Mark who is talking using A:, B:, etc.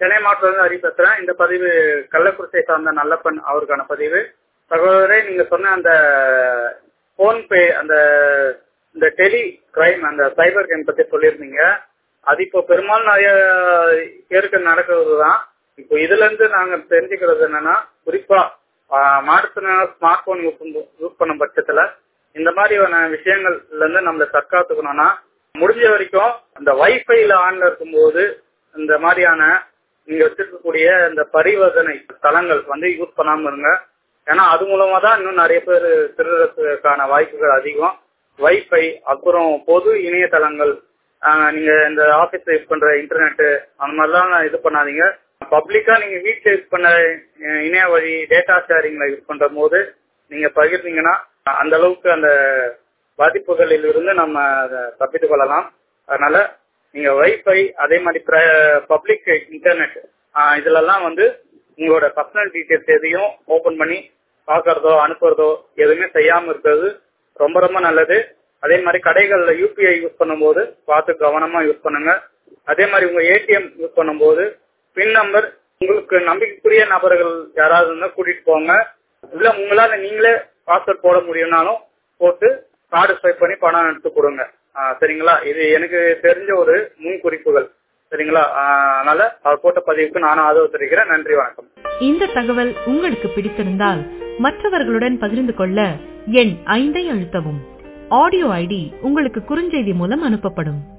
A: சென்னை மாவட்டத்திலிருந்து ஹரி பேசுறேன். இந்த பதிவு கள்ளக்குறிச்சியை சார்ந்த நல்லப்பன் அவருக்கான பதிவு. சகோதரரை, நீங்க சொன்ன அந்த போன்பே அந்த இந்த டெலி கிரைம் அந்த சைபர் கிரைம் பத்தி சொல்லியிருந்தீங்க. அது இப்போ பெரும்பாலும் நிறைய பேருக்கு நடக்கிறதுதான். இப்போ இதுல இருந்து நாங்க தெரிஞ்சுக்கிறது என்னன்னா, குறிப்பா மாற்றுத்திறனாளர் ஸ்மார்ட் போன் யூஸ் பண்ணும் பட்சத்துல இந்த மாதிரியான விஷயங்கள்ல இருந்து நம்மள தற்காத்துக்கணும்னா, முடிஞ்ச வரைக்கும் அந்த வைஃபைல ஆன்ல இருக்கும்போது இந்த மாதிரியான நீங்க வச்சிருக்கக்கூடிய இந்த பரிவர்த்தனை தளங்கள் யூஸ் பண்ணாம இருங்க. ஏன்னா அது மூலமா தான் இன்னும் நிறைய பேர் திருடுறதுக்கான வாய்ப்புகள் அதிகம். வைஃபை, அப்புறம் பொது இணையதளங்கள், நீங்க இந்த ஆபீஸ்ல யூஸ் பண்ற இன்டர்நெட் அந்த மாதிரிலாம் இது பண்ணாதீங்க. பப்ளிக்கா நீங்க வீட்டுல யூஸ் பண்ண இணைய வழி டேட்டா ஷேரிங்ல யூஸ் பண்ற போது நீங்க பகிர்ந்தீங்கன்னா அந்த அளவுக்கு அந்த பாதிப்புகளில் இருந்து நம்ம தப்பித்துக் கொள்ளலாம். அதனால நீங்க வைஃபை, அதே மாதிரி பப்ளிக் இன்டர்நெட் இதுலலாம் உங்களோட பர்சனல் டீடைல்ஸ் எதையும் ஓபன் பண்ணி பாக்குறதோ அனுப்புறதோ எதுவுமே செய்யாம இருக்கிறது ரொம்ப ரொம்ப நல்லது. அதே மாதிரி கடைகள்ல யூபிஐ யூஸ் பண்ணும்போது பார்த்து கவனமா யூஸ் பண்ணுங்க. அதே மாதிரி உங்க ஏடிஎம் யூஸ் பண்ணும்போது பின் நம்பர் உங்களுக்கு நம்பிக்கைக்குரிய நபர்கள் யாராவது இருந்தா கூட்டிட்டு போங்க. இல்ல உங்களால நீங்களே பாஸ்வேர்ட் போட முடியும்னாலும் போட்டு கார்டு ஸ்வைப் பண்ணி பணம் எடுத்து கொடுங்க. சரிங்களா? இது எனக்கு தெரிஞ்ச ஒரு முன் குறிப்புகள். சரிங்களா? அதனால அவர் போட்ட பதிவுக்கு நானும் ஆதரவு தெரிவிக்கிறேன். நன்றி, வணக்கம்.
B: இந்த தகவல் உங்களுக்கு பிடித்திருந்தால் மற்றவர்களுடன் பகிர்ந்து கொள்ள எண் 5 அழுத்தவும். ஆடியோ ஐடி உங்களுக்கு குறுஞ்செய்தி மூலம் அனுப்பப்படும்.